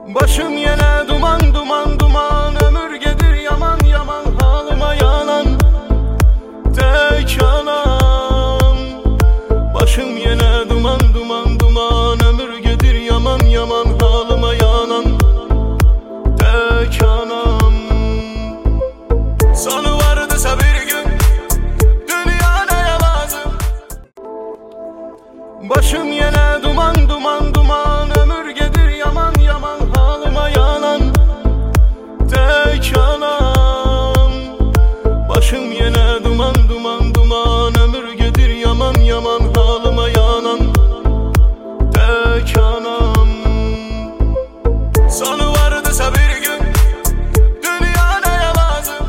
Başım yine duman duman duman, ömür gedir yaman yaman, halıma yanan tek anam. Başım yine duman duman duman, ömür gedir yaman yaman, halıma yanan tek anam. Sonu vardısa bir gün dünya neye lazım? Başım yine duman duman duman, ömür gedir yaman yaman, halıma yanan tek anam. Başım yine duman duman duman, ömür gedir yaman yaman, halıma yanan tek anam. Sonu vardısa bir gün dünya neye lazım?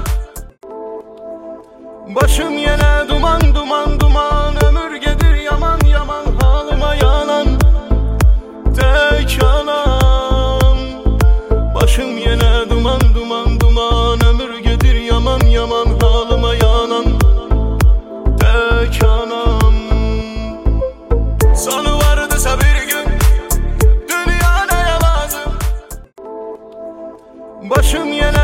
Başım yine duman duman duman, ömür gedir yaman yaman, halıma yanan tek anam. Başım yine duman duman duman, ömür gedir yaman yaman, halıma yanan tek anam. Sonu vardısa bir gün dünya neye lazım? Başım yine